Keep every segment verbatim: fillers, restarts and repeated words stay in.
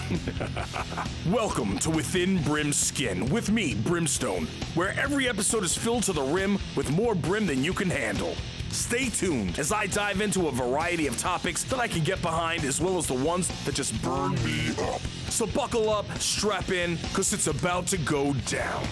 Welcome to Within Brim's Skin with me, Brimstone, where every episode is filled to the rim with more brim than you can handle. Stay tuned as I dive into a variety of topics that I can get behind, as well as the ones that just burn me up. So buckle up, strap in, because it's about to go down.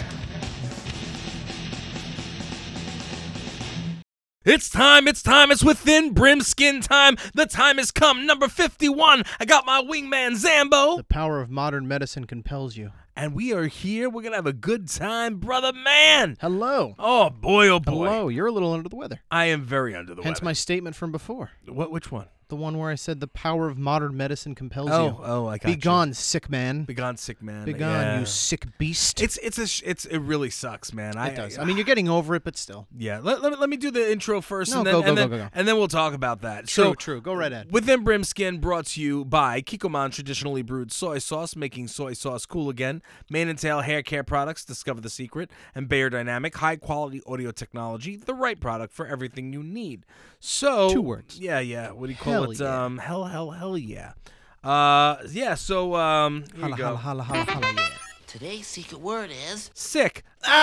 It's time, it's time, it's Within Brim's Skin time. The time has come, number fifty-one. I got my wingman, Zambo. The power of modern medicine compels you. And we are here. We're going to have a good time, brother man. Hello. Oh, boy, oh, boy. Hello. You're a little under the weather. I am very under the Hence weather. my statement from before. What? Which one? The one where I said the power of modern medicine compels Oh, you. oh, I got Be you. gone, sick man. Be gone, sick man. Be gone, Yeah. you sick beast. It's it's a sh- it's it really sucks, man. I, it does. I mean, you're getting over it, but still. yeah. Let, let, me, let me do the intro first, No, and then go, go, and go, then, go, go. and then we'll talk about that. True, so, true. Go right ahead. Within Brim Skin, brought to you by Kikkoman Traditionally Brewed Soy Sauce, making soy sauce cool again. Mane and Tail Hair Care Products, discover the secret. And Bayer Dynamic, high quality audio technology, the right product for everything you need. So Two words. Yeah, yeah. What do you call Hell it? yeah. Um, hell, hell, hell yeah. Uh, yeah. So um, here Holla, you go. holla, holla, holla, holla, yeah. Today's secret word is Sick.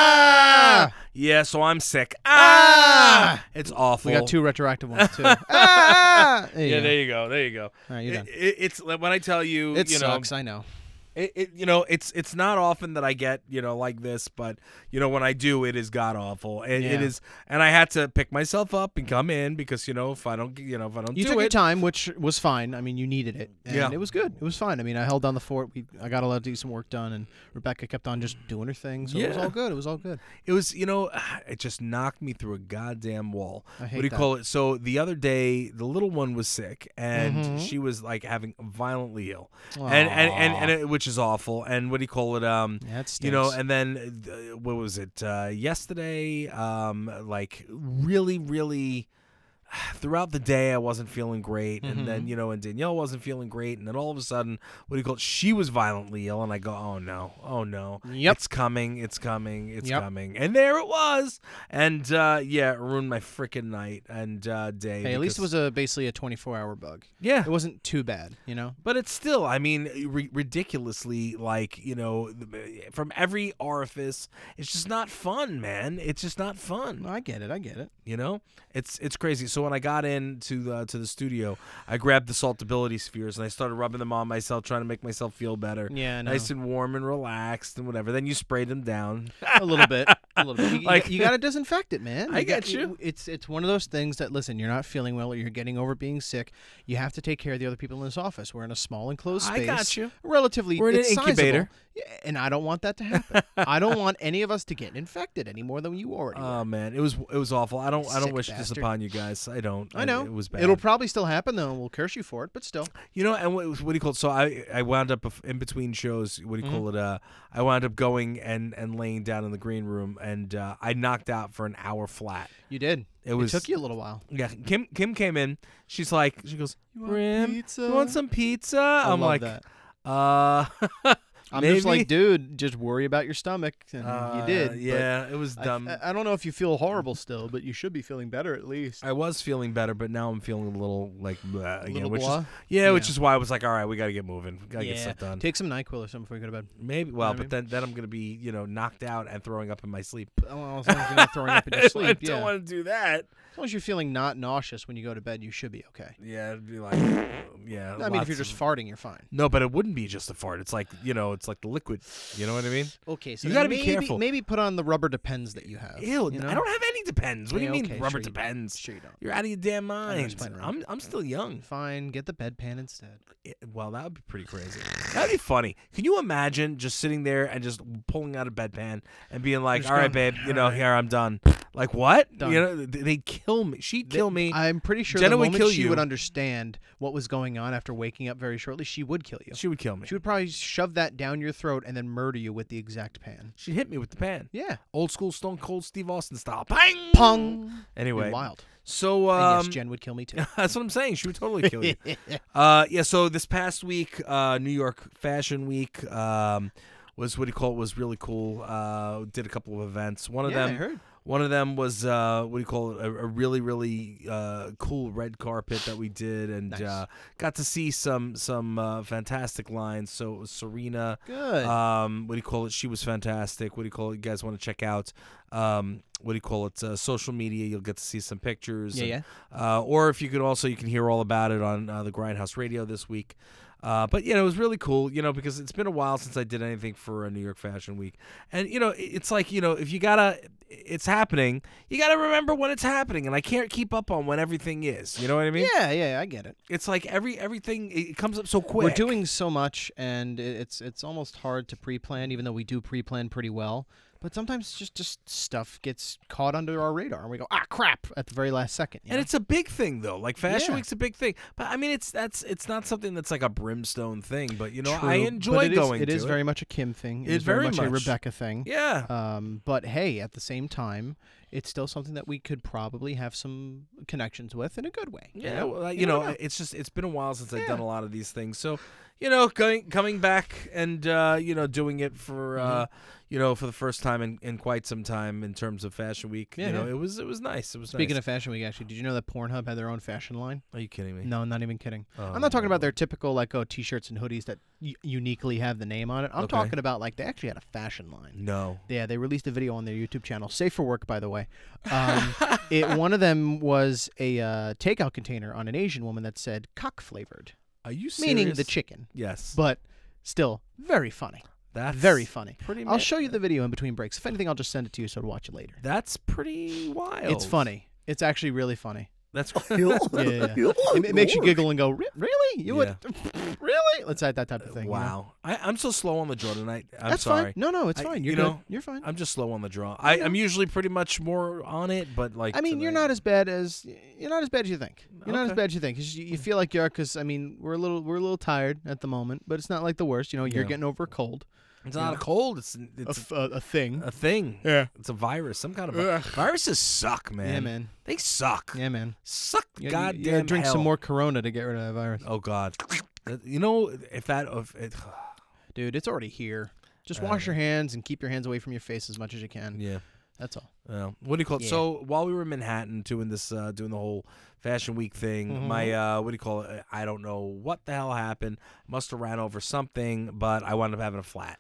Ah! Yeah, so I'm sick. Ah! It's awful. We got two retroactive ones, too. ah! There you Yeah, go. there you go. There you go. All right, you're done. It, it, it's when I tell you, It you sucks, know, I know. it, it, you know, it's it's not often that I get, you know, like this, but you know, when I do, it is god awful. It, it Yeah. is, and I had to pick myself up and come in because you know, if I don't, you know, if I don't You do took it, your time, which was fine. I mean, you needed it. And Yeah. it was good. It was fine. I mean, I held down the fort. We, I got a lot of decent work done, and Rebecca kept on just doing her thing. So it was Yeah. all good. It was all good. it was, you know, it just knocked me through a goddamn wall. I What hate do you that. call it? So the other day, the little one was sick, and Mhm. she was like having violently ill, and and and, and it, which is awful. And what do you call it? Um, Yeah, it you know, stinks. and then uh, what was it? Uh, yesterday, um, like really, really. Throughout the day, I wasn't feeling great, and then Mhm. you know, and Danielle wasn't feeling great, and then all of a sudden, what do you call it? She was violently ill, and I go, "Oh no, oh no, Yep. it's coming, it's coming, it's Yep. coming," and there it was, and uh, yeah, it ruined my freaking night and uh, day. Hey, at least it because- was a basically a twenty-four hour bug. yeah, It wasn't too bad, you know. but it's still, I mean, ri- ridiculously, like, you know, the- from every orifice. It's just not fun, man. It's just not fun. I get it. I get it. You know, it's it's crazy. So when I got into the to the studio, I grabbed the saltability spheres and I started rubbing them on myself, trying to make myself feel better. Yeah, I know. Nice and warm and relaxed and whatever. Then you sprayed them down. a little bit. A little bit. You, Like- you got to disinfect it, man. I You got- get you. It's it's one of those things that listen. You're not feeling well, or you're getting over being sick. You have to take care of the other people in this office. We're in a small enclosed I space. got you. Relatively, We're in an it's sizable. incubator. Yeah, and I don't want that to happen. I don't want any of us to get infected any more than you already. Oh were. man, it was it was awful. I don't I don't Sick wish this bastard. upon you guys. I don't. I know it was bad. It'll probably still happen though, and we'll curse you for it. But still, You know, and what, what do you call it? So I I wound up bef- in between shows. What do you call it? Uh, I wound up going and and laying down in the green room, and uh, I knocked out for an hour flat. you did. It was took you a little while. Yeah, Kim Kim came in. She's like, she goes, want Brim, pizza?" you want some pizza? I I'm love like, that. uh, I'm maybe? just like, dude, just worry about your stomach, and Uh, you did. but Yeah, it was I, dumb. I, I don't know if you feel horrible still, but you should be feeling better at least. I was feeling better, but now I'm feeling a little like bleh again, Little which blah? is yeah, which Yeah. is why I was like, all right, we got to get moving, we got to get Yeah. stuff done. Take some NyQuil or something before you go to bed. Maybe, well, what I but then then I'm gonna be you know knocked out and throwing up in my sleep. Oh, well, as long as you're not throwing up in your I sleep. don't Yeah. want to do that. As long as you're feeling not nauseous when you go to bed, you should be okay. Yeah, it'd be like yeah. I mean, if lots you're just of- farting, you're fine. no, but it wouldn't be just a fart. It's like you know, it's like the liquid. You know what I mean? Okay, so You then gotta be maybe, careful. Maybe put on the rubber Depends that you have. Ew, you know? I don't have any Depends. What do you Yeah, mean okay, rubber sure you don't. Depends? Sure you don't. You're out of your damn I know, mind. just playing around. I'm I'm still young. Fine, get the bedpan instead. Yeah, well, that would be pretty crazy. That'd be funny. Can you imagine just sitting there and just pulling out a bedpan and being like, Just "All right, going, babe, you know, "All right." here I'm done." Like what? Done. You know, th- they'd kill me. She'd kill me. I'm pretty sure Jenna the would moment kill she you. would understand what was going on after waking up very shortly, she would kill you. She would kill me. She would probably shove that down your throat and then murder you with the exact pan. She'd hit me with the pan. Yeah. Old school Stone Cold Steve Austin style. Bang! Pong. Anyway, You're wild. so And um, yes, Jen would kill me too. that's what I'm saying. She would totally kill you. uh, yeah. So this past week, uh, New York Fashion Week, um, was what do you call it? Was really cool. Uh, did a couple of events. One of Yeah, I them. heard. One of them was uh, what do you call it? A, a really, really uh, cool red carpet that we did, and Nice. uh, got to see some some uh, fantastic lines. So it was Serena. Good. Um, what do you call it? She was fantastic. What do you call it? You guys want to check out? Um, what do you call it? Uh, social media. You'll get to see some pictures. Yeah, and, yeah. Uh, or if you could also, you can hear all about it on uh, the Grindhouse Radio this week. Uh, but, you know, it was really cool, you know, because it's been a while since I did anything for a New York Fashion Week. And, you know, it- it's like, you know, if you got to, it's happening, you got to remember when it's happening. And I can't keep up on when everything is. You know what I mean? yeah, yeah, I get it. It's like every everything, it comes up so quick. We're doing so much, and it- it's it's almost hard to pre-plan, even though we do pre-plan pretty well. But sometimes just, just stuff gets caught under our radar, and we go, ah, crap, at the very last second. you And know? it's a big thing, though. Like Fashion Yeah. Week's a big thing, but I mean, it's that's it's not something that's like a brimstone thing. But you know, True, I but enjoy it is- going. It to is very much a Kim thing. It It is very very much, a much. Rebecca thing. yeah. Um, but hey, at the same time, it's still something that we could probably have some connections with in a good way. you Yeah, know? well, you, You know, never know. it's just it's been a while since I've Yeah. done a lot of these things. So, you know, going coming back and uh, you know doing it for uh, Mm-hmm. you know for the first time in, in quite some time in terms of Fashion Week. Yeah, you know, yeah. it was it was nice. It was Speaking nice. of Fashion Week, actually, did you know that Pornhub had their own fashion line? Are you kidding me? No, I'm not even kidding. Oh, I'm not talking my about their typical like oh t-shirts and hoodies that y- uniquely have the name on it. I'm Okay. talking about like they actually had a fashion line. No. Yeah, they released a video on their YouTube channel, Safe for Work, by the way. Um, it one of them was a uh, takeout container on an Asian woman that said cock flavored, Are you serious? meaning the chicken, Yes. but still very funny. That's Very funny. Pretty. I'll ma- show you the video in between breaks. If anything, I'll just send it to you so to watch it later. That's pretty wild. It's funny. It's actually really funny. That's Yeah, yeah, yeah. It, it makes you giggle and go, "Re- really? You Yeah. would really? Let's add that type of thing. you know? wow. I, I'm so slow on the draw tonight. I'm That's sorry. fine. No, no, it's I- fine. you You're good. know, You're fine. I'm just slow on the draw. I, I'm usually pretty much more on it, but like I mean, you're tonight- not as bad as you're not as bad as you think. You're not as Okay. bad as you think. 'Cause you, you feel like you are. Because I mean, we're a little we're a little tired at the moment, but it's not like the worst. You know, you're Yeah. getting over a cold, It's not a cold. It's a, it's f- a, a thing. a thing. Yeah. It's a virus. Some kind of Ugh. vi- viruses suck, man. Yeah, man. They suck. Yeah, man. Suck. You, Goddamn you gotta drink hell. some more Corona to get rid of that virus, Oh God. Uh, You know if that if it, dude. It's already here. Just Uh, wash your hands and keep your hands away from your face as much as you can. yeah. That's all. Well, what do you call it? Yeah. So while we were in Manhattan doing this, uh, doing the whole Fashion Week thing, Mhm. my uh, what do you call it? I don't know what the hell happened. Must have ran over something, but I wound up having a flat,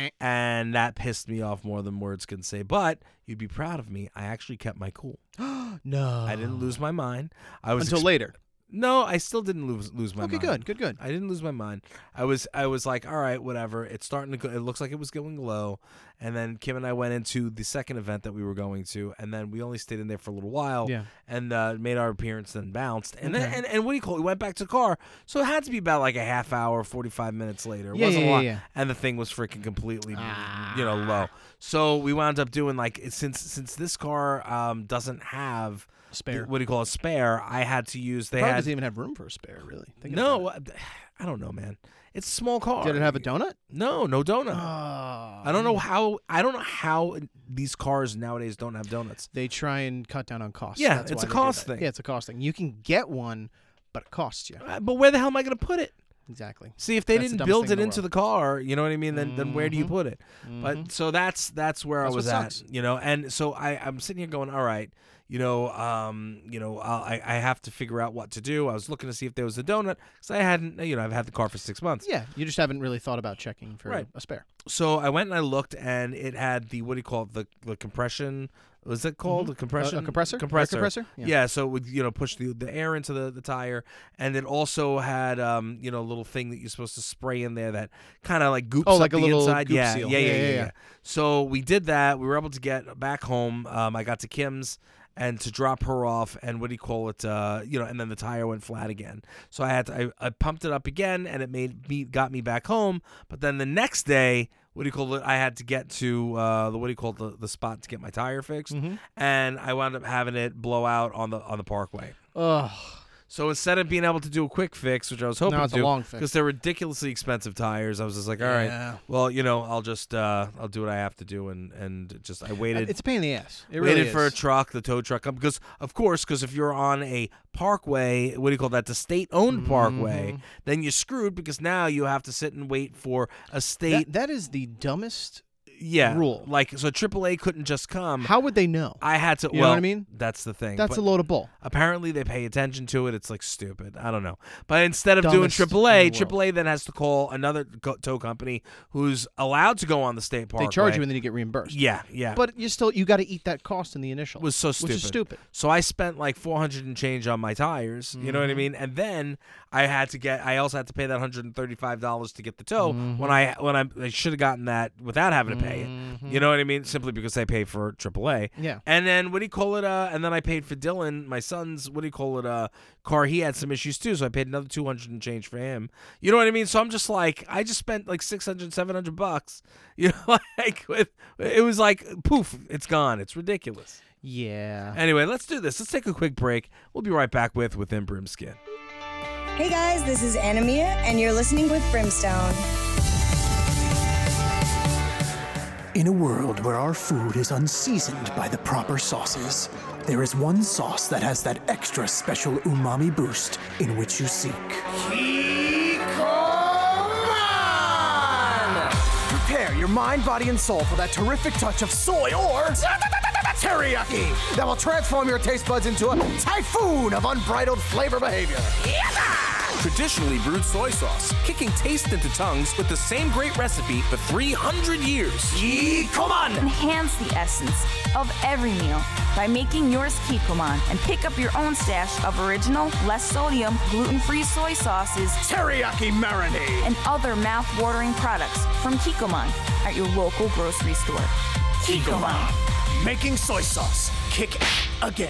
and that pissed me off more than words can say. But you'd be proud of me. I actually kept my cool. No. I didn't lose my mind. I was until ex- later. No, I still didn't lose lose my Okay, mind. good, good, good. I didn't lose my mind. I was I was like, all right, whatever. It's starting to go. It looks like it was going low. And then Kim and I went into the second event that we were going to, and then we only stayed in there for a little while. Yeah. And uh, made our appearance, then bounced, and then Okay. and, and what do you call it? We went back to the car, so it had to be about like a half hour, forty five minutes later. It Yeah, wasn't yeah, a lot, yeah, yeah. and the thing was freaking completely, you know, Ah. low. So we wound up doing like since since this car um, doesn't have Spare. what do you call a spare? I had to use. They Probably had doesn't even have room for a spare, really. Thinking no, about I don't know, man. It's a small car. it. Did it have a donut? No, no donut. Oh, I don't know how. I don't know how these cars nowadays don't have donuts. They try and cut down on costs. Yeah, That's it's why a they do cost that. thing. Yeah, it's a cost thing. You can get one, but it costs you. Uh, But where the hell am I going to put it? Exactly. See, if they That's the didn't dumbest build thing it in the into world. the car, you know what I mean? Then, then where do you Mhm. put it? Mhm. But so that's that's where That's I was what at, sucks. you know. And so I I'm sitting here going, all right, you know, um, you know, I'll, I I have to figure out what to do. I was looking to see if there was a donut because I hadn't, you know, I've had the car for six months. Yeah, you just haven't really thought about checking for Right. a spare. So I went and I looked, and it had the what do you call it? The the compression. Was it called Mhm. the compression? A- a compressor? Air Compressor. compressor? Yeah. Yeah. So it would you know push the the air into the, the tire, and it also had um you know a little thing that you're supposed to spray in there that kind of like goops Oh, up like a the little inside. goop yeah, seal. yeah, yeah, Yeah, yeah, yeah, yeah, yeah. So we did that. We were able to get back home. Um, I got to Kim's and to drop her off, and what do you call it? Uh, you know, and then the tire went flat again. So I had to I, I pumped it up again, and it made me got me back home. But then the next day, what do you call it? I had to get to uh, the what do you call it? The, the spot to get my tire fixed, Mhm. and I wound up having it blow out on the on the parkway. Ugh. So instead of being able to do a quick fix, which I was hoping Now it's to a do, long fix. because they're ridiculously expensive tires, I was just like, all right, Yeah. well, you know, I'll just uh, I'll do what I have to do, and and just I waited. It's a pain in the ass. It Waited really for a is. truck, the tow truck, because of course, because if you're on a parkway, what do you call that, the state-owned parkway, Mhm. then you're screwed because now you have to sit and wait for a state. That, that is the dumbest yeah, rule. Like, so triple A couldn't just come. How would they know? I had to. You know well, what I mean? That's the thing. That's but a load of bull. apparently, they pay attention to it. It's like stupid. I don't know. But instead of doing Dumbest triple A, in the world. triple A then has to call another go- tow company who's allowed to go on the state parkway. They charge you and then you get reimbursed. Yeah, yeah. But you still you got to eat that cost in the initial. It was so stupid. Which is stupid. So I spent like four hundred and change on my tires. You know what I Mm-hmm. mean? And then I had to get. I also had to pay that one hundred thirty-five dollars to get the tow Mm-hmm. when I when I, I should have gotten that without having to pay it. You know what I mean? Simply because I pay for triple A. Yeah. And then what do you call it? Uh, and then I paid for Dylan, my son's. What do you call it? Uh, car. He had some issues too, so I paid another two hundred and change for him. You know what I mean? So I'm just like, I just spent like six hundred, seven hundred bucks. You know, like with it was like poof, it's gone. It's ridiculous. Yeah. Anyway, let's do this. Let's take a quick break. We'll be right back with Within Brimskin. Hey guys, this is Anamia, and you're listening with Brimstone. In a world where our food is unseasoned by the proper sauces, there is one sauce that has that extra special umami boost in which you seek. Prepare your mind, body, and soul for that terrific touch of soy or teriyaki that will transform your taste buds into a typhoon of unbridled flavor behavior. Traditionally brewed soy sauce, kicking taste into tongues with the same great recipe for three hundred years. Kikoman! Enhance the essence of every meal by making yours Kikoman and pick up your own stash of original, less sodium, gluten-free soy sauces Teriyaki marinade! and other mouth-watering products from Kikoman at your local grocery store. Kikoman. Making soy sauce kick again.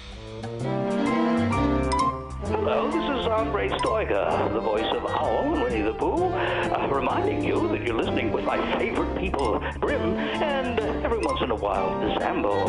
Hello, this is Andre Stoiger, the voice of Owl and Winnie the Pooh, uh, reminding you that you're listening with my favorite people, Brim, and uh, every once in a while, Zambo.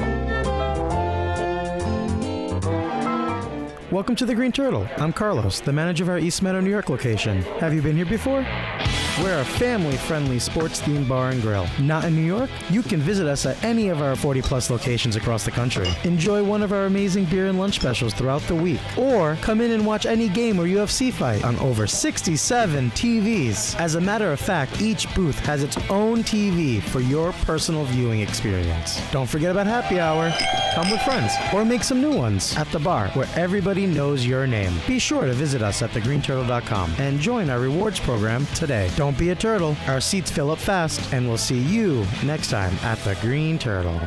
Welcome to the Green Turtle. I'm Carlos, the manager of our East Meadow, New York location. Have you been here before? We're a family-friendly sports-themed bar and grill. Not in New York? You can visit us at any of our forty-plus locations across the country. Enjoy one of our amazing beer and lunch specials throughout the week. Or come in and watch any game or U F C fight on over sixty-seven T Vs. As a matter of fact, each booth has its own T V for your personal viewing experience. Don't forget about happy hour. Come with friends or make some new ones at the bar where everybody knows your name. Be sure to visit us at the green turtle dot com and join our rewards program today. Don't be a turtle. Our seats fill up fast, and we'll see you next time at the Green Turtle.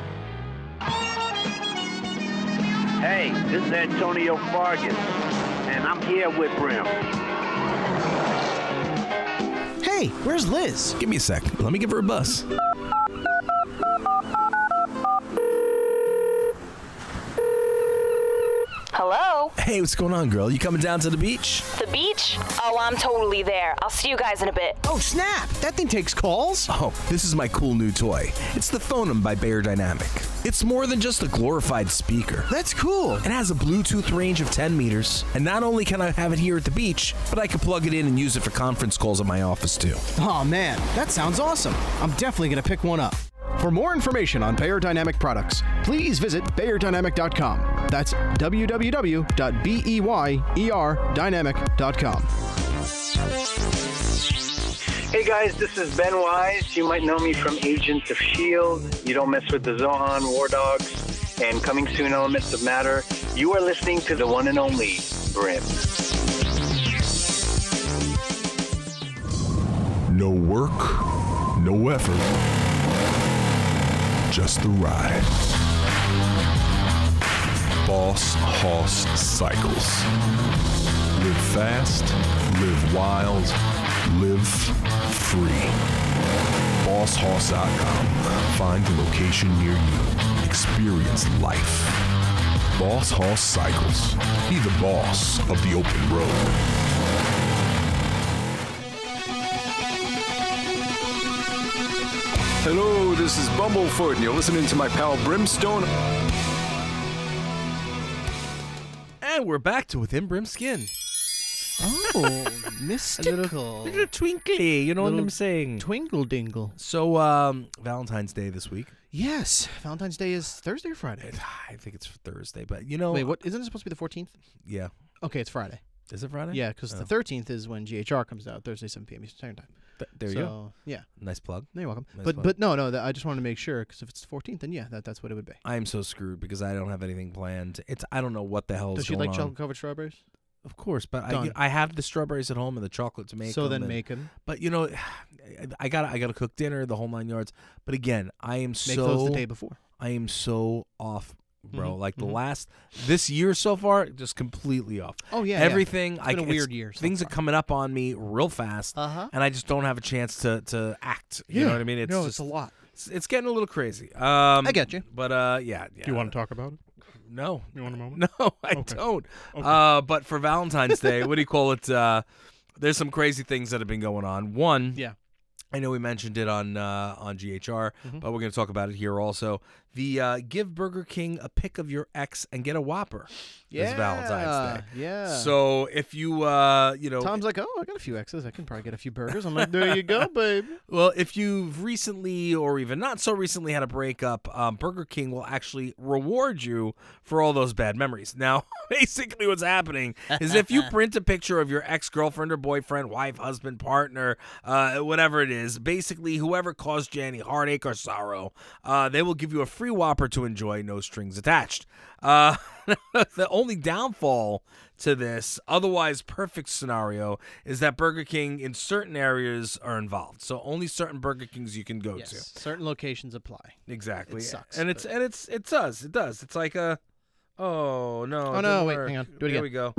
Hey, this is Antonio Fargas, and I'm here with Brim. Hey, where's Liz? Give me a sec. Let me give her a buzz. Hello? Hey, what's going on, girl? You coming down to the beach? The beach? Oh, I'm totally there. I'll see you guys in a bit. Oh, snap! That thing takes calls? Oh, this is my cool new toy. It's the Phonem by Beyerdynamic. It's more than just a glorified speaker. That's cool. It has a Bluetooth range of ten meters, and not only can I have it here at the beach, but I can plug it in and use it for conference calls at my office too. Oh, man, that sounds awesome. I'm definitely going to pick one up. For more information on Beyerdynamic products, please visit beyerdynamic dot com. That's w w w dot beyer dynamic dot com. Hey guys, this is Ben Wise. You might know me from Agents of S H I E L D, You Don't Mess with the Zohan, War Dogs, and coming soon, Elements of Matter. You are listening to the one and only Brim. No work, no effort. Just the ride. Boss Hoss Cycles. Live fast, live wild, live free. boss hoss dot com. Find the location near you. Experience life. Boss Hoss Cycles. Be the boss of the open road. Hello, this is Bumblefoot, and you're listening to my pal Brimstone. And we're back to Within Brimskin. Oh, mystical. A little, little twinkly, you know Little what I'm saying? Twinkle dingle. So, um, Valentine's Day this week. Yes, Valentine's Day is Thursday or Friday? I think it's Thursday, but you know. Wait, what? Isn't it supposed to be the fourteenth? Yeah. Okay, it's Friday. Is it Friday? Yeah, because Oh. the thirteenth is when G H R comes out, Thursday, seven p.m. Eastern Standard Time. Th- there you so, go. Yeah. Nice plug. You're welcome. Nice but plug. but no, no, that, I just wanted to make sure because if it's the fourteenth, then yeah, that, that's what it would be. I am so screwed because I don't have anything planned. It's I don't know what the hell is Does she going like on. chocolate covered strawberries? Of course, but I, Done. I have the strawberries at home and the chocolate to make. So 'em then and- make 'em. But you know, I got I got to cook dinner, the whole nine yards. But again, I am Make so those the day before. I am so off, bro. Mhm, Like the mhm. last this year so far, just completely off. Oh, yeah, yeah. everything. It's been I, a weird year so Things are far. coming up on me real fast, Uh-huh. and I just don't have a chance to to act. You Yeah. know what I mean? It's No, just, it's a lot. It's, it's getting a little crazy. Um, I get you. But uh, yeah, yeah. Do you want to talk about it? No. You want a moment? No, I Okay. don't. Okay. Uh, but for Valentine's Day, what do you call it? Uh, there's some crazy things that have been going on. One, Yeah. I know we mentioned it on uh, on G H R, Mhm. but we're going to talk about it here also. The uh, give Burger King a pic of your ex and get a Whopper. This Yeah, Valentine's Day. yeah. So if you uh, you know, Tom's like, oh, I got a few X's. I can probably get a few burgers. I'm like, there you go, babe. well, if you've recently or even not so recently had a breakup, um, Burger King will actually reward you for all those bad memories. Now, basically what's happening is if you print a picture of your ex-girlfriend or boyfriend, wife, husband, partner, uh, whatever it is, basically whoever caused you any heartache or sorrow, uh, they will give you a free Whopper to enjoy, no strings attached. Uh, the only downfall to this otherwise perfect scenario is that Burger King in certain areas are involved. So only certain Burger Kings you can go Yes, to. certain locations apply. Exactly. It sucks, And it's but- and it's it does. It does. It's like a oh no. Oh, it no, didn't wait, work. hang on. Do it There again. we go.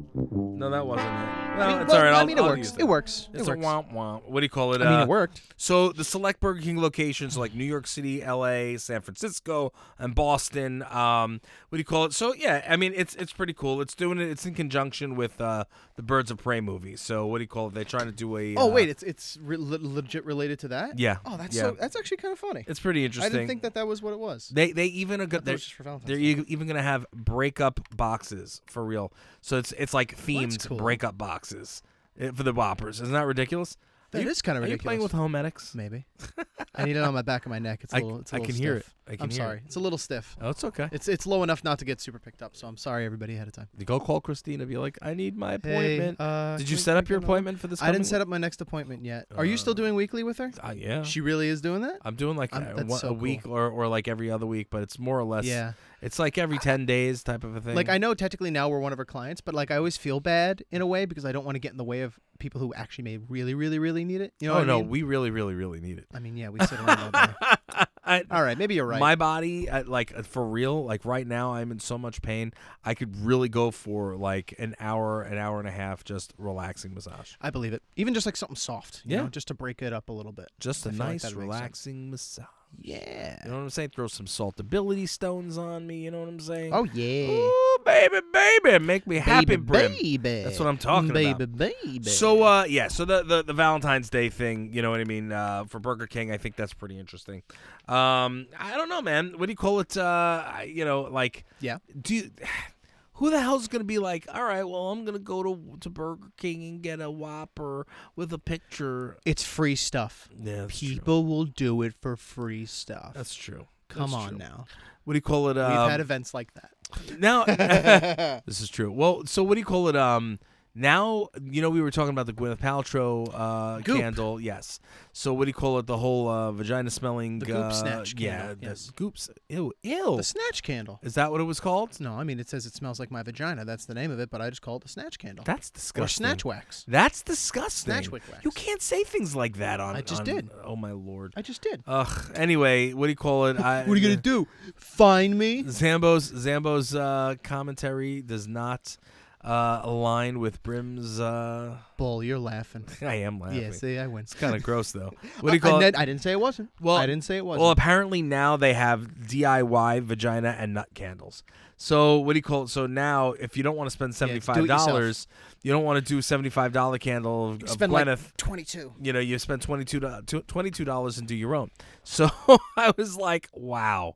No, that wasn't it. Well, I mean, it's well, all right. I I'll, mean, it I'll works. use It that. works. It It's works. a womp womp. What do you call it? I mean, Uh, it worked. So the select Burger King locations like New York City, L A, San Francisco, and Boston. Um, what do you call it? So yeah, I mean it's it's pretty cool. It's doing it. It's in conjunction with uh, the Birds of Prey movie. So what do you call it? They're trying to do a. Oh uh, wait, it's it's re- le- legit related to that. Yeah. Oh, that's yeah. so that's actually kind of funny. It's pretty I interesting. didn't think that that was what it was. They they even are I thought good. it They're, was just for Valentine's they're Day. e- even gonna have breakup boxes for real. So it's it's like themed cool. breakup boxes eh, for the Whoppers. Isn't that ridiculous? That Are you- is kind of Are you ridiculous. playing with homedics? Maybe. I need it on my back of my neck. It's a I- little. It's a I little can hear stiff. it. I can I'm hear sorry. it. It's a little stiff. Oh, it's okay. It's it's low enough not to get super picked up. So I'm sorry, everybody ahead of time. You go call Christina. Be like, I need my Hey, appointment. uh, Did can you we set up pick your another- appointment for this? I didn't coming set week? up my next appointment yet. Are you still doing weekly with her? Uh, yeah. She really is doing that. I'm doing like I'm- a, that's one- so a cool. week or, or like every other week, but it's more or less. Yeah. It's like every ten days type of a thing. Like I know technically now we're one of her clients, but like I always feel bad in a way because I don't want to get in the way of people who actually may really, really, really need it. You know oh what no, I mean? we really, really, really need it. I mean, yeah, we sit around all day. I, All right, maybe you're right. My body, I, like uh, for real, like right now, I'm in so much pain. I could really go for like an hour, an hour and a half, just relaxing massage. I believe it. Even just like something soft, you Yeah. know, just to break it up a little bit. Just a I feel like nice, that makes sense. relaxing massage. Yeah. You know what I'm saying? Throw some saltability stones on me. You know what I'm saying? Oh yeah. Ooh, baby, baby, make me happy, Baby, Brim. baby. That's what I'm talking Baby, about. baby. So, uh, yeah. So the, the the Valentine's Day thing, you know what I mean? Uh, for Burger King, I think that's pretty interesting. Um, I don't know, man. What do you call it? Uh, I- you know, like, yeah. Do you, who the hell's gonna be like? All right, well, I'm gonna go to to Burger King and get a Whopper with a picture. It's free stuff. Yeah, that's People will do it for free stuff. That's true. Come That's on true. now. What do you call it? We've Um, had events like that. Now, this is true. Well, so what do you call it? Um, now you know we were talking about the Gwyneth Paltrow uh, Goop. candle. Yes. So what do you call it? The whole uh, vagina smelling. The Goop uh, Snatch Yeah. candle, The yes. Goops. Ew. Ew. The Snatch candle. Is that what it was called? No, I mean it says it smells like my vagina. That's the name of it, but I just call it the Snatch candle. That's Or disgusting. Snatch wax. That's disgusting. Snatch wick wax. You can't say things like that on. I just on- did. Oh my lord. I just did. Ugh. Anyway, what do you call it? I, What are you gonna do? Fine me? Zambo's Zambo's uh, commentary does not uh, align with Brim's. Uh, Bull, you're laughing. I am laughing. Yeah, see, I win. It's kind of gross though. What do you call I, it? I didn't say it wasn't. Well, I didn't say it wasn't. Well, apparently now they have D I Y vagina and nut candles. So what do you call it? So now, if you don't want to spend seventy do it five yourself. dollars, you don't want to do seventy five dollar candle of, You of spend like Gwyneth. twenty-two. You know, you spend twenty two twenty two dollars and do your own. So I was like, wow.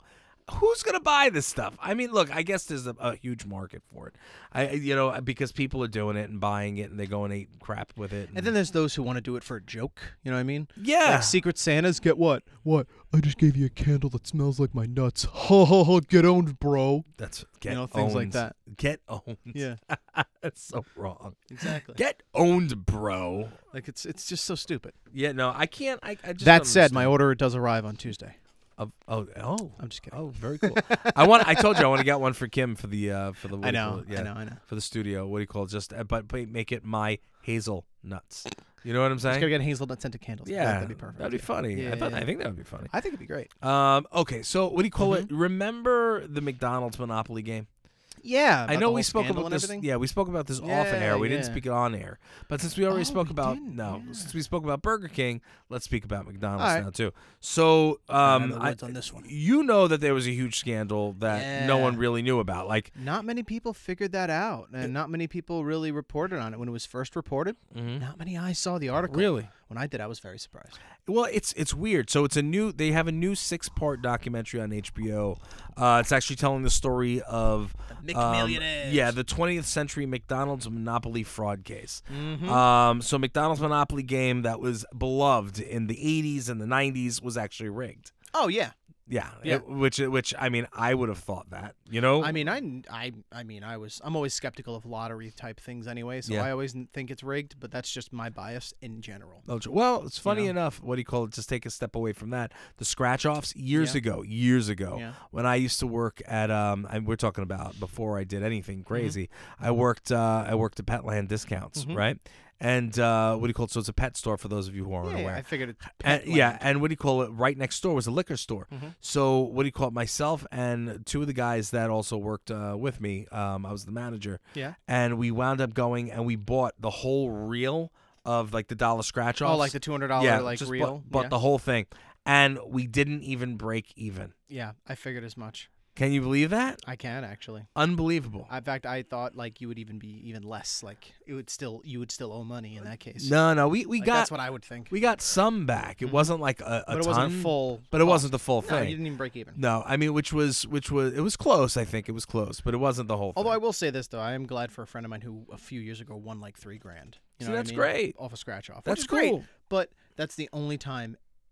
who's gonna buy this stuff? I mean, look, I guess there's a, a huge market for it. I, you know, because people are doing it and buying it, and they go and eat crap with it. And then there's those who want to do it for a joke. You know what I mean? Yeah. Like Secret Santas get what? What? I just gave you a candle that smells like my nuts. Ha ha ha! Get owned, bro. That's get you know things like owned. that. Get owned. Yeah. That's so wrong. Exactly. Get owned, bro. Like it's it's just so stupid. Yeah. No, I can't. I, I just. That don't said, my understand. order does arrive on Tuesday. Of, oh, oh, I'm just kidding. Oh, very cool. I want. I told you I want to get one for Kim for the uh, for the. what I do you know, call it? Yeah, I know, I know. For the studio. What do you call it? Just uh, but, but make it my hazelnuts. You know what I'm Just saying? gotta get hazelnut scented candles. Yeah, that'd be perfect. That'd be funny. Yeah, I thought. yeah, I think that would be funny. I think it'd be great. Um. Okay. So what do you call Mm-hmm. it? Remember the McDonald's Monopoly game? Yeah, I about know the we whole spoke scandal about and this. everything? Yeah, we spoke about this off Yeah, an air. We didn't yeah. speak it on air. But since we already Oh, spoke we about didn't, no, yeah. since we spoke about Burger King, let's speak about McDonald's All right. now too. So, I'm um, in the I, woods on this one. you know that there was a huge scandal that no Yeah. one really knew about. Like, Not many people figured that out, and not many people really reported on it when it was first reported. Mhm. Not many eyes saw the article. Really? When I did, I was very surprised. well, it's it's weird. So it's a new. They have a new six part documentary on H B O. Uh, it's actually telling the story of The um, McMillionaires. yeah, the twentieth century McDonald's monopoly fraud case. Mhm. Um, so McDonald's Monopoly game that was beloved in the eighties and the nineties was actually rigged. Oh yeah. Yeah, Yeah. it- which which I mean, I would have thought that. You know, I mean, I, I, I mean, I was. I'm always skeptical of lottery type things anyway, so Yeah. I always n- think it's rigged. But that's just my bias in general. Oh, tr- Well, it's funny know? enough. What do you call it? Just take a step away from that. The scratch offs years Yeah. ago, years ago, Yeah. when I used to work at. Um, and we're talking about before I did anything Mm-hmm. crazy. I worked. Uh, I worked at Petland Discounts, Mhm. right? And uh, what do you call it? So it's a pet store for those of you who aren't Yeah, yeah, aware. I figured it's And, Petland. yeah, and what do you call it? Right next door was a liquor store. Mhm. So what do you call it? Myself and two of the guys that also worked uh, with me. Um, I was the manager. Yeah. And we wound up going and we bought the whole reel of like the dollar scratch offs. Oh, like the two hundred dollar yeah, like just reel. Bought, bought yeah. the whole thing, and we didn't even break even. Yeah, I figured as much. Can you believe that? I can actually. Unbelievable. In fact, I thought like you would even be even less. Like it would still you would still owe money in that case. No, no, we we Like, got that's what I would think. We got some back. It wasn't like a, a But it ton, wasn't a full But it cost. wasn't the full No, thing. you didn't even break even. No, I mean, which was which was it was close. I think it was close, but it wasn't the whole. Although thing. I will say this though, I am glad for a friend of mine who a few years ago won like three grand. You See, know what I that's mean? great. Off a scratch off. That's which is great. cool. But that's the only time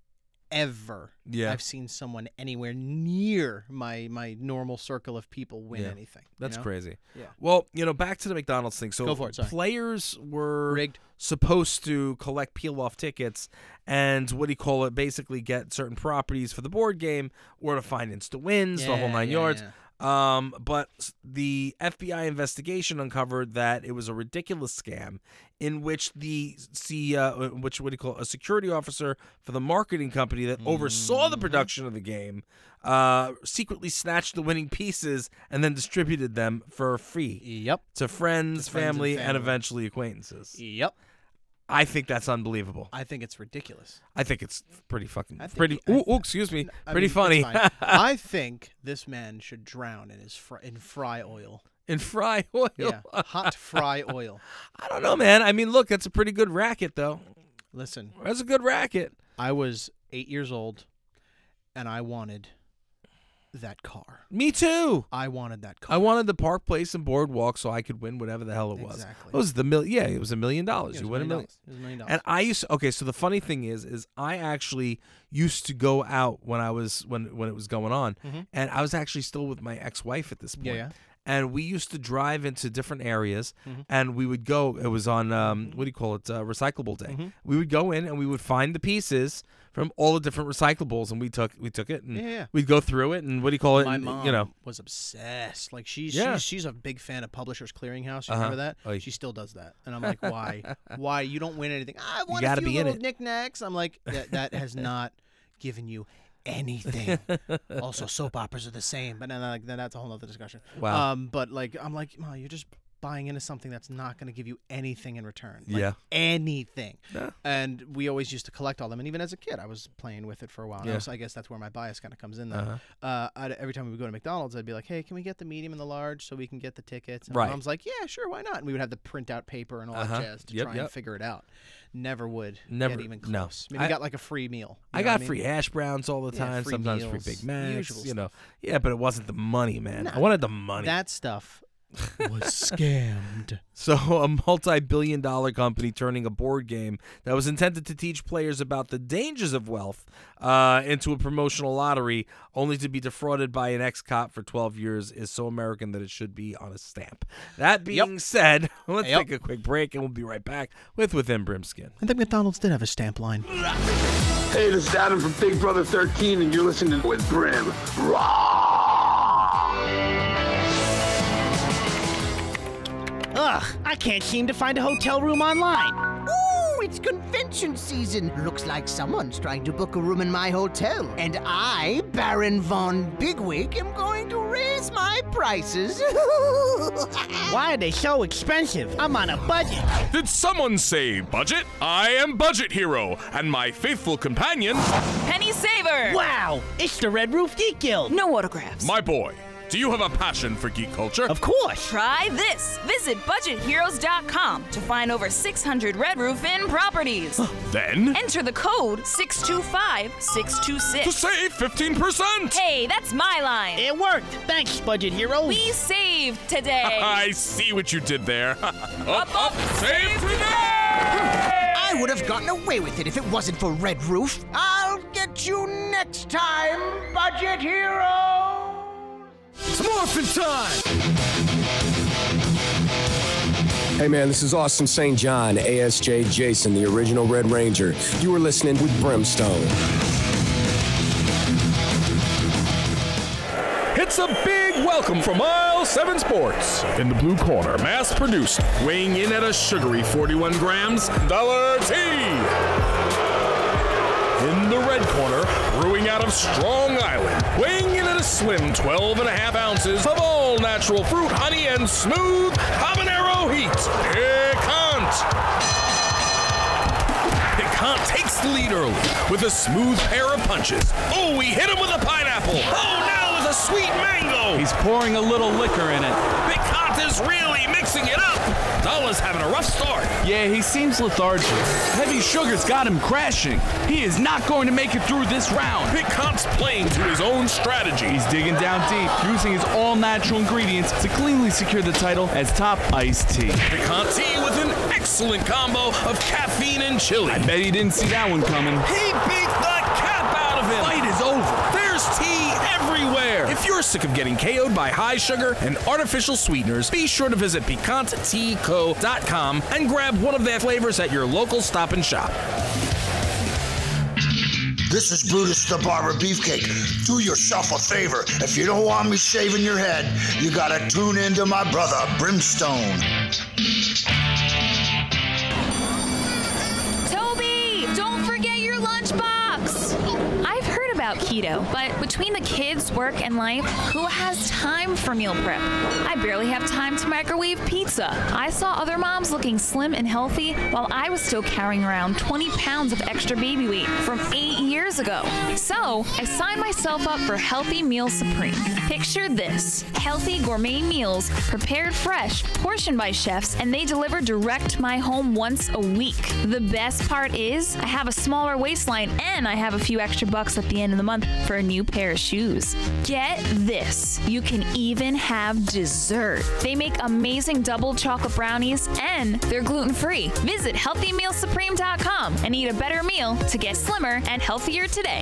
ever Yeah. I've seen someone anywhere near my my normal circle of people win Yeah. anything. you That's know? crazy. Yeah. Well, you know, back to the McDonald's thing. So Go for it, sorry. players were Rigged. supposed to collect peel-off tickets and what do you call it? Basically, get certain properties for the board game or to find instant wins, the whole Yeah, nine yeah, yards. yeah. Um, but s- the F B I investigation uncovered that it was a ridiculous scam in which the C, uh, which what do you call it? A security officer for the marketing company that oversaw Mm-hmm. the production of the game, uh, secretly snatched the winning pieces and then distributed them for free. Yep. To friends, To friends and family, and family. eventually acquaintances. Yep. I think that's unbelievable. I think it's ridiculous. I think it's pretty fucking I think pretty. he- I- Ooh, ooh, excuse me. I Pretty mean, funny. it's fine. I think this man should drown in his fr- in fry oil. In fry oil. Yeah, hot fry oil. I don't know, man. I mean, look, that's a pretty good racket, though. Listen, That's a good racket. I was eight years old, and I wanted that car. Me too. I wanted that car. I wanted the Park Place and Boardwalk so I could win whatever the hell it was. Exactly. It was the mil- Yeah, it was a million dollars. Yeah, it You was win a a million million. dollars. It was a million dollars. And I used to, okay. So the funny thing is, is I actually used to go out when I was when when it was going on, Mhm. and I was actually still with my ex-wife at this point. Yeah, yeah. And we used to drive into different areas, Mhm. and we would go. It was on um, what do you call it? Uh, recyclable day. Mhm. We would go in and we would find the pieces from all the different recyclables, and we took we took it, and Yeah, yeah. we'd go through it, and what do you call it? My and, mom you know, was obsessed. Like she's Yeah. she's she's a big fan of Publishers Clearinghouse. You Uh-huh. remember that? Oy. She still does that, and I'm like, why? Why you don't win anything? I want gotta a few be in little it. knickknacks. I'm like, that that has not given you anything. Also, soap operas are the same, but then like then that's a whole other discussion. Wow. Um, but like I'm like, Ma, you're just buying into something that's not going to give you anything in return. Like yeah. Anything. Yeah. And we always used to collect all them. And even as a kid, I was playing with it for a while. And Yeah. I, was, I guess that's where my bias kind of comes in. Then. Uh-huh. Uh, I'd, every time we would go to McDonald's, I'd be like, hey, can we get the medium and the large so we can get the tickets? And Right. my mom's like, yeah, sure, why not? And we would have the printout paper and all Uh-huh. that jazz to Yep, try yep. and figure it out. Never would Never- get even no. close. Maybe I- got like a free meal. You I know got what mean? free hash browns all the Yeah, time, free sometimes meals, free Big the Macs, usual you know. Yeah, but it wasn't the money, man. Nah, I wanted the money. That stuff was scammed. So, a multi-billion dollar company turning a board game that was intended to teach players about the dangers of wealth uh, into a promotional lottery, only to be defrauded by an ex-cop for twelve years, is so American that it should be on a stamp. That being Yep. said, let's Yep. take a quick break, and we'll be right back with Within Brimskin. I think McDonald's did have a stamp line. Hey, this is Adam from Big Brother thirteen, and you're listening to With Brim. Ugh, I can't seem to find a hotel room online. Ooh, it's convention season. Looks like someone's trying to book a room in my hotel. And I, Baron Von Bigwig, am going to raise my prices. Why are they so expensive? I'm on a budget. Did someone say budget? I am Budget Hero, and my faithful companion, Penny Saver! Wow, it's the Red Roof Geek Guild. No autographs. my boy. Do you have a passion for geek culture? Of course. Try this. Visit budget heroes dot com to find over six hundred Red Roof Inn properties. Then, Enter the code six two five six two to six. save fifteen percent! Hey, that's my line. It worked. Thanks, Budget Hero. We saved today. I see what you did there. Up, up, save I would have gotten away with it if it wasn't for Red Roof. I'll get you next time, Budget Hero. It's morphin' time! Hey man, this is Austin Saint John, A S J Jason, the original Red Ranger. You are listening with Brimstone. It's a big welcome from Aisle seven Sports. In the blue corner, mass-produced, weighing in at a sugary forty-one grams, Dollar T. In the red corner, brewing out of Strong Island, weighing in at a slim twelve and a half ounces of all natural fruit, honey, and smooth habanero heat. Picant. Picant takes the lead early with a smooth pair of punches. Oh, he hit him with a pineapple. Oh, now with a sweet mango. He's pouring a little liquor in it. Picant is really mixing it up. Dolla's having a rough start. Yeah, he seems lethargic. Heavy sugar's got him crashing. He is not going to make it through this round. Picant's playing to his own strategy. He's digging down deep, using his all-natural ingredients to cleanly secure the title as top iced tea. Picant tea with an excellent combo of caffeine and chili. I bet he didn't see that one coming. He beat the cap out of him. Fight is over. There's tea everywhere. If you're sick of getting K O'd by high sugar and artificial sweeteners, be sure to visit picant tea co dot com and grab one of their flavors at your local Stop and Shop. This is Brutus the Barber Beefcake. Do yourself a favor. If you don't want me shaving your head, you gotta tune into my brother, Brimstone. Toby, don't forget your lunchbox. I've heard about keto, but between the kids, work, and life, who has time for meal prep? I barely have time to microwave pizza. I saw other moms looking slim and healthy while I was still carrying around twenty pounds of extra baby weight from eight years ago. So I signed myself up for Healthy Meal Supreme. Picture this: healthy gourmet meals prepared fresh, portioned by chefs, and they deliver direct to my home once a week. The best part is I have a smaller waistline and I have a few extra bucks at the end of the month for a new pair of shoes. Get this, you can even have dessert. They make amazing double chocolate brownies and they're gluten-free. Visit healthy meal supreme dot com and eat a better meal to get slimmer and healthier today.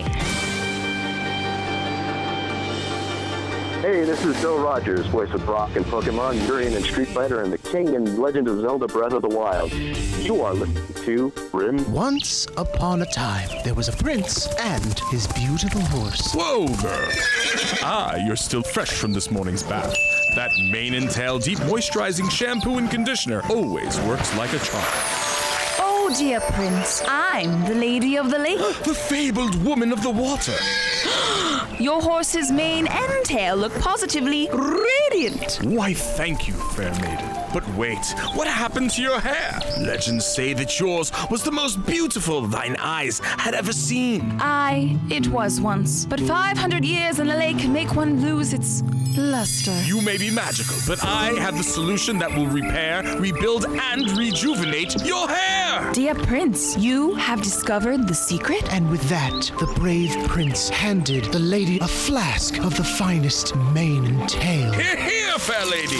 Hey, this is Bill Rogers, voice of Brock and Pokemon, Urian and Street Fighter, and the King and Legend of Zelda Breath of the Wild. You are listening to Brim. Once upon a time, there was a prince and his beautiful horse. Whoa, girl. Ah, you're still fresh from this morning's bath. That mane and tail deep moisturizing shampoo and conditioner always works like a charm. Oh, dear Prince, I'm the Lady of the Lake. The fabled woman of the water. Your horse's mane and tail look positively radiant. Why, thank you, fair maiden. But wait, what happened to your hair? Legends say that yours was the most beautiful thine eyes had ever seen. Aye, it was once. But five hundred years in a lake can make one lose its luster. You may be magical, but I have the solution that will repair, rebuild, and rejuvenate your hair! Dear Prince, you have discovered the secret? And with that, the brave prince handed the lady a flask of the finest mane and tail. Here, here, fair lady!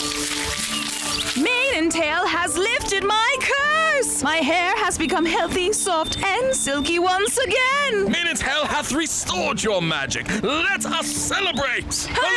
Mane and Tail has lifted my curse! My hair has become healthy, soft, and silky once again! Mane and Tail hath restored your magic. Let us celebrate!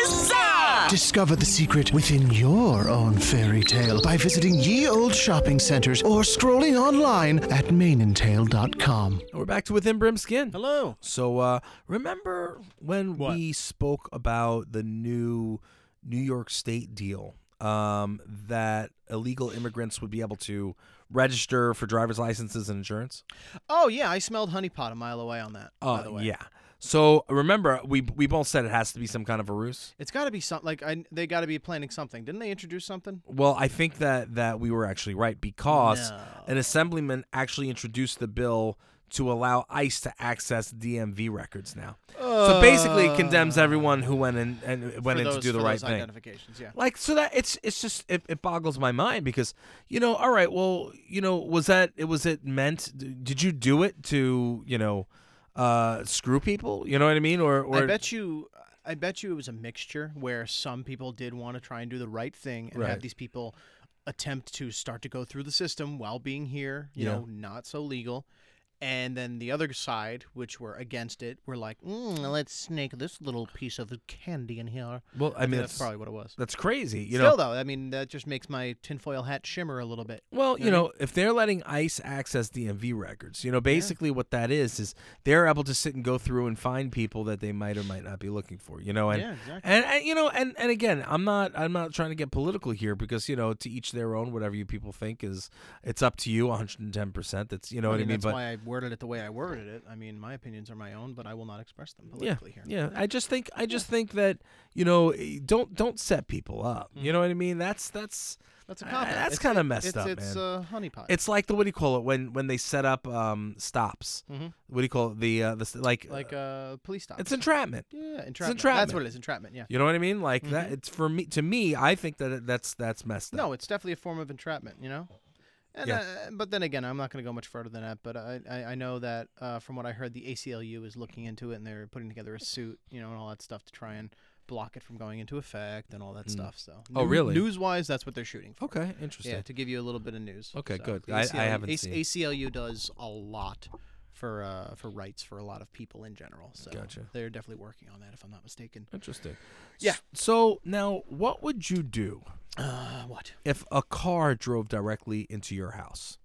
Huzzah! Discover the secret within your own fairy tale by visiting ye old shopping centers or scrolling online at mane and tail dot com. We're back to Within Brim Skin. Hello. So, uh, remember when What? we spoke about the new New York State deal? Um, that illegal immigrants would be able to register for driver's licenses and insurance? Oh, yeah, I smelled honeypot a mile away on that, by the Oh, way. yeah. So remember, we we both said it has to be some kind of a ruse. It's got to be something, like, I, they got to be planning something. Didn't they introduce something? Well, I think that, that we were actually right because No. an assemblyman actually introduced the bill to allow ICE to access D M V records now. so basically, it condemns everyone who went in and went For in those- to do the for right those thing. identifications, yeah. Like so that it's it's just it, it boggles my mind because you know all right well you know was that it was it meant did you do it to you know uh, screw people, you know what I mean, or or I bet you I bet you it was a mixture where some people did want to try and do the right thing and Right. have these people attempt to start to go through the system while being here, you Yeah. know, not so legal. And then the other side, which were against it, were like, mm, let's snake this little piece of candy in here. Well, I think mean, that's it's- probably what it was. That's crazy, you Still, know. though, I mean, that just makes my tinfoil hat shimmer a little bit. Well, you what I know, mean? if they're letting ICE access D M V records, you know, basically what that is is they're able to sit and go through and find people that they might or might not be looking for, you know, and Yeah, exactly. and, and you know, and and again, I'm not I'm not trying to get political here because you know, to each their own. Whatever you people think is, it's up to you, one hundred ten percent. That's you know I what mean, I mean. that's But why I worded it the way I worded it. I mean, my opinions are my own, but I will not express them yeah, politically here. yeah. I just think I just think that you know, eh, don't don't set people up. You know what I mean? That's that's. That's a Uh, cop out. that's It's- kind of it- messed it's, up, it's, man. uh, honeypot. It's like the what do you call it when when they set up um, stops? Mhm. What do you call it? The uh, the s- like like uh, police stops. It's entrapment. Yeah, It's entrapment. entrapment. That's what it is. Entrapment. Yeah. You know what I mean? Like that. Mhm. It's for me. To me, I think that it- that's that's messed up. No, it's definitely a form of entrapment. You know. And, Yeah. uh, but then again, I'm not going to go much further than that. But I, I, I know that uh, from what I heard, the A C L U is looking into it, and they're putting together a suit, you know, and all that stuff to try and block it from going into effect and all that Mm. stuff. So. Oh, new- really? News-wise, that's what they're shooting for. Okay, interesting. Yeah, to give you a little bit of news. Okay, So, good. the I- I A C L U haven't A- seen. A C L U does a lot for uh, for rights for a lot of people in general. So Gotcha. they're definitely working on that, if I'm not mistaken. Interesting. Yeah. S- So now, what would you do? Uh, what? If a car drove directly into your house?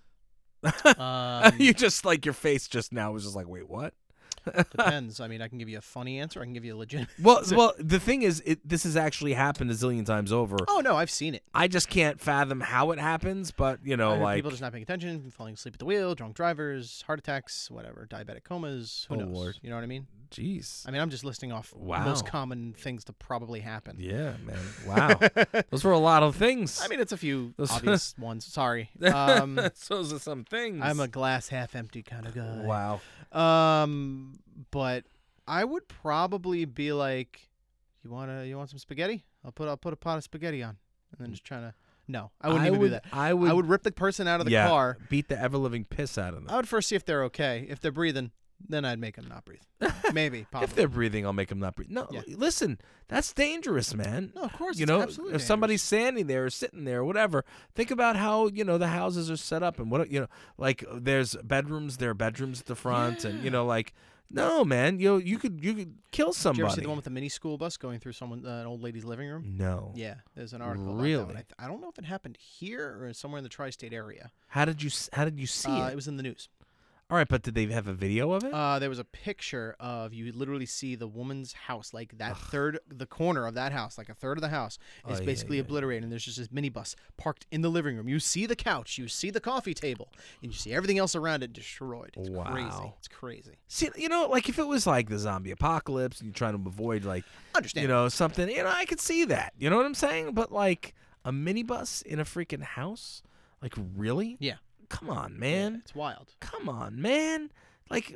Um, you just like your face just now was just like, wait, what? Depends. I mean, I can give you a funny answer. I can give you a legit. Well, answer. well, the thing is, it, this has actually happened a zillion times over. Oh no, I've seen it. I just can't fathom how it happens, but you know, I heard like people just not paying attention, falling asleep at the wheel, drunk drivers, heart attacks, whatever, diabetic comas. Who Oh, knows? Lord. You know what I mean? Jeez. I mean, I'm just listing off Wow. most common things to probably happen. Yeah, man. Wow. Those were a lot of things. I mean, it's a few Those- obvious ones. Sorry. Um, Those are some things. I'm a glass half empty kind of guy. Wow. Um, but I would probably be like, "You wanna, you want some spaghetti? I'll put, I'll put a pot of spaghetti on," and then just trying to. No, I wouldn't I even would- do that. I would- I would rip the person out of the yeah, car. beat the ever living piss out of them. I would first see if they're okay. If they're breathing, then I'd make them not breathe. Maybe, possibly. If they're breathing, I'll make them not breathe. No, Yeah. listen, that's dangerous, man. No, of course, You it's know, absolutely if somebody's standing there or sitting there or whatever, think about how you know the houses are set up and what you know, like there's bedrooms, there are bedrooms at the front, and you know, like no, man, you know, you could you could kill Did somebody. you ever see the one with the mini school bus going through someone, uh, an old lady's living room? No. Yeah, there's an article. Really? About that one. I, th- I don't know if it happened here or somewhere in the tri-state area. How did you s- How did you see Uh, it? it was in the news. All right, but did they have a video of it? Uh, there was a picture of you literally see the woman's house, like that third, the corner of that house, like a third of the house is Oh, yeah, basically yeah, obliterated. And there's just this minibus parked in the living room. You see the couch, you see the coffee table, and you see everything else around it destroyed. It's crazy. Wow. It's crazy. See, you know, like if it was like the zombie apocalypse and you're trying to avoid like, Understand. you know, something, you know, I could see that. You know what I'm saying? But like, A minibus in a freaking house? Like, really? Yeah. Come on, man. Yeah, it's wild. Come on, man. Like,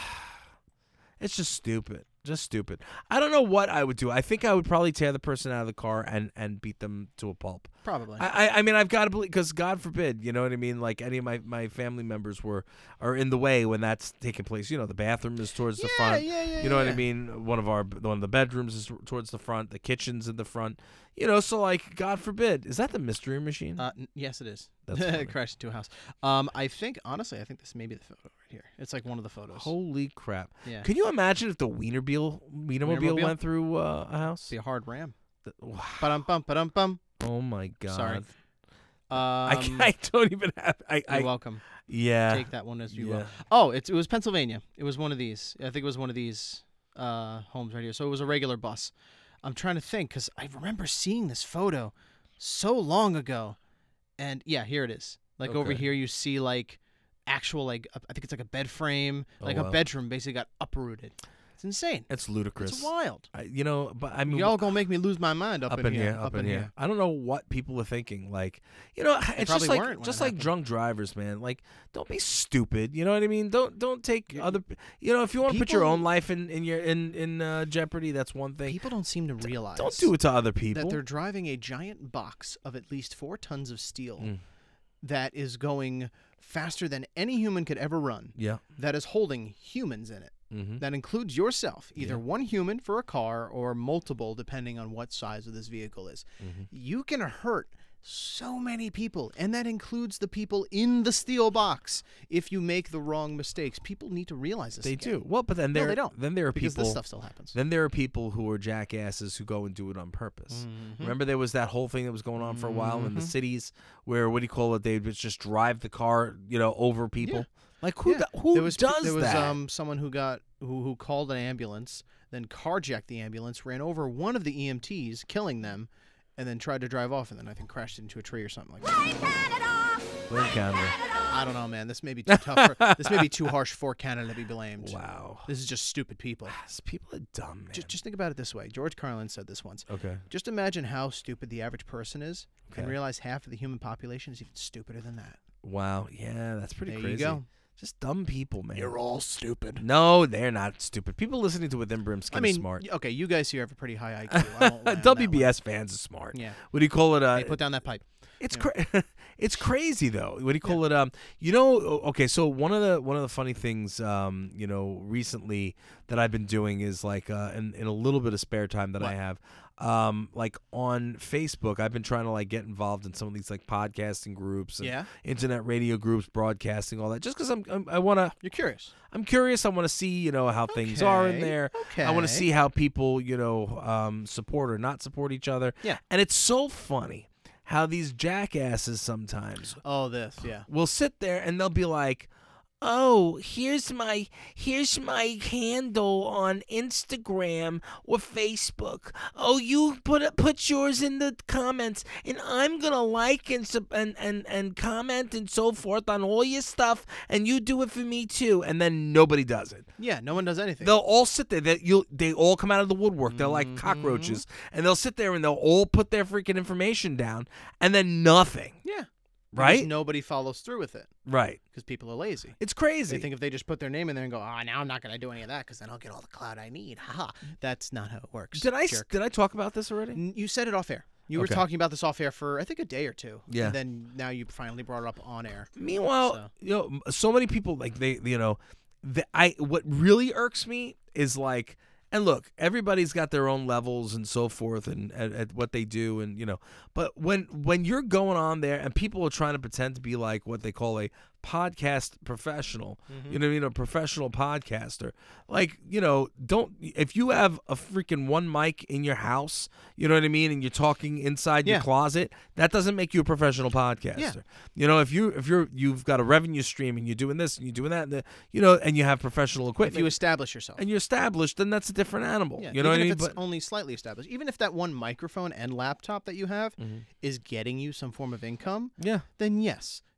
it's just stupid. Just stupid. I don't know what I would do. I think I would probably tear the person out of the car and, and beat them to a pulp. Probably. I, I, I mean, I've got to believe, because God forbid, you know what I mean? Like, any of my, my family members were are in the way when that's taking place. You know, the bathroom is towards the Yeah, front. yeah, yeah, You know what I yeah. mean? One of our one of the bedrooms is towards the front. The kitchen's in the front. You know, so like, God forbid. Is that the Mystery Machine? Uh, n- yes, it is. That's funny. Crashed into a house. Um, I think, honestly, I think this may be the photo right here. It's like one of the photos. Holy crap. Yeah. Can you imagine if the Wienermobile, Wienermobile, Wienermobile? went through uh, a house? Be a hard ram. The- wow. Ba-dum bum, ba-dum bum. Oh, my God. Sorry. Um, I, can't- I don't even have... I, You're I, welcome. Yeah. Take that one as you Yeah. will. Oh, it's, it was Pennsylvania. It was one of these. I think it was one of these uh, homes right here. So it was a regular bus. I'm trying to think because I remember seeing this photo so long ago. And yeah, here it is. Like over Okay. here, you see like actual, like, a- I think it's like a bed frame. Oh, Like wow. a bedroom basically got uprooted. It's insane. It's ludicrous. It's wild. I, you know, but I mean... Y'all gonna make me lose my mind up, up in here. up in here. I don't know what people are thinking. Like, you know, it's probably just like weren't when just it like happened. drunk drivers, man. Like, don't be stupid. You know what I mean? Don't don't take other. You know, if you want to put your People- own life in in your in in uh, jeopardy, that's one thing. People don't seem to realize. Don't do it to other people. That they're driving a giant box of at least four tons of steel Mm. that is going faster than any human could ever run. Yeah. That is holding humans in it. Mm-hmm. That includes yourself, either Yeah. one human for a car or multiple, depending on what size of this vehicle is. Mm-hmm. You can hurt so many people, and that includes the people in the steel box. If you make the wrong mistakes, people need to realize this. They again. do. Well, but then No, there they don't, then there are because people this stuff still happens. Then there are people who are jackasses who go and do it on purpose. Mhm. Remember there was that whole thing that was going on for a while in the Mhm. cities where, what do you call it? They would just drive the car, you know, over people. Yeah. Like who Yeah. do- who there was, does there was, that? um someone who got who who called an ambulance, then carjacked the ambulance, ran over one of the E M Ts, killing them, and then tried to drive off, and then I think crashed into a tree or something like that. We're in Canada. I don't know, man. This may be too tough. For, this may be too harsh for Canada to be blamed. Wow. This is just stupid people. People are dumb, man. Just, just think about it this way. George Carlin said this once. Okay. Just imagine how stupid the average person is, and Okay. realize half of the human population is even stupider than that. Wow. Yeah, that's pretty There crazy. you go. Just dumb people, man. You're all stupid. No, they're not stupid. People listening to Within Brimskin I mean, are smart. y- okay, you guys here have a pretty high I Q. I won't lie on that W B one. S fans are smart. Yeah. What do you call it? Uh, Hey, put down that pipe. It's Yeah. cra- it's crazy though. What do you call it? Um, you know, o- okay. So one of the one of the funny things, um, you know, recently that I've been doing is like, uh, in, in a little bit of spare time that I have, um, like on Facebook, I've been trying to like get involved in some of these like podcasting groups, and Yeah. internet radio groups, broadcasting, all that. Just because I'm, I'm I want to. You're curious. I'm curious. I want to see, you know, how things are in Okay, there. I want to okay. see how people, you know, um, support or not support each other. Yeah. And it's so funny how these jackasses sometimes Oh, this, yeah. will sit there and they'll be like, "Oh, here's my here's my handle on Instagram or Facebook. Oh, you put it, put yours in the comments, and I'm gonna like and sub- and and and comment and so forth on all your stuff, and you do it for me too." And then nobody does it. Yeah, no one does anything. They'll all sit there. They you they all come out of the woodwork. They're Mm-hmm. like cockroaches, and they'll sit there and they'll all put their freaking information down, and then nothing. Yeah. Right? Because nobody follows through with it. Right. Because people are lazy. It's crazy. They think if they just put their name in there and go, oh, now I'm not going to do any of that because then I'll get all the clout I need. Haha. That's not how it works. Did I s- jerk. did I talk about this already? N- You said it off air. You were Okay. talking about this off air for, I think, a day or two. Yeah. And then now you finally brought it up on air. Meanwhile, So- you know, m- so many people like they, you know, the, I what really irks me is like, and look, everybody's got their own levels and so forth, and at, at what they do, and you know, but when when you're going on there and people are trying to pretend to be like what they call a podcast professional, Mhm. you know what I mean, a professional podcaster, like, you know, don't if you have a freaking one mic in your house, you know what I mean, and you're talking inside Yeah. your closet, that doesn't make you a professional podcaster. Yeah. You know, if you if you're you've got a revenue stream and you're doing this and you're doing that, and the, you know, and you have professional If equipment, you establish yourself. and you're established, then that's a different animal. Yeah, you know even what I if mean? it's But only slightly established. Even if that one microphone and laptop that you have Mhm. is getting you some form of income, yeah, then yes,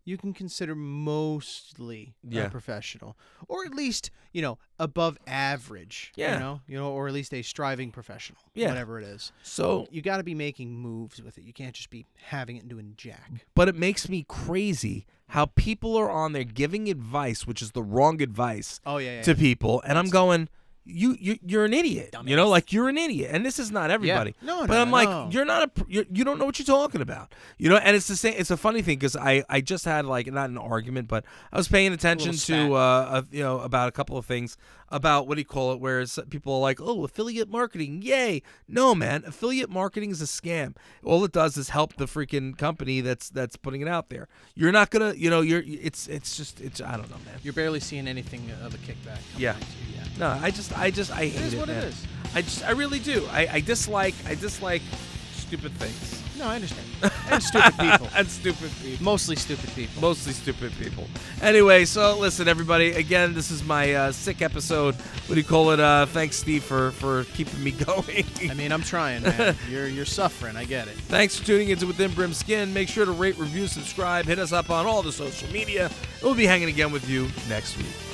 you can consider mostly Yeah. a professional, or at least you know above average. Yeah. You know, you know, or at least a striving professional. Yeah. Whatever it is. So- you got to be making moves with it. You can't just be having it and doing jack. But it makes me crazy how people are on there giving advice, which is the wrong advice Oh, yeah, yeah, to yeah. people. And I'm going, you, you, you're an idiot. You know, like you're an idiot. And this is not everybody. No, but no, I'm like, no. you're not a, pr- you're, you don't know what you're talking about. You know, and it's the same. It's a funny thing because I, I just had like, not an argument, but I was paying attention spat. to, uh, a, you know, about a couple of things about what do you call it, where it's- people are like, oh, affiliate marketing, yay. No, man, affiliate marketing is a scam. All it does is help the freaking company that's that's putting it out there. You're not gonna, you know, you're it's it's just it's I don't know, man. You're barely seeing anything of a kickback. coming Yeah. into you yet. No, I just I just I hate is it, what it man. is. I just I really do. I, I dislike I dislike stupid things. No, I understand. And stupid people. and stupid people. Mostly stupid people. Mostly stupid people. Anyway, so listen, everybody. Again, this is my uh, sick episode. What do you call it? Uh, thanks, Steve, for, for keeping me going. I mean, I'm trying, man. You're you're suffering. I get it. Thanks for tuning into Within Brim Skin. Make sure to rate, review, subscribe. Hit us up on all the social media. We'll be hanging again with you next week.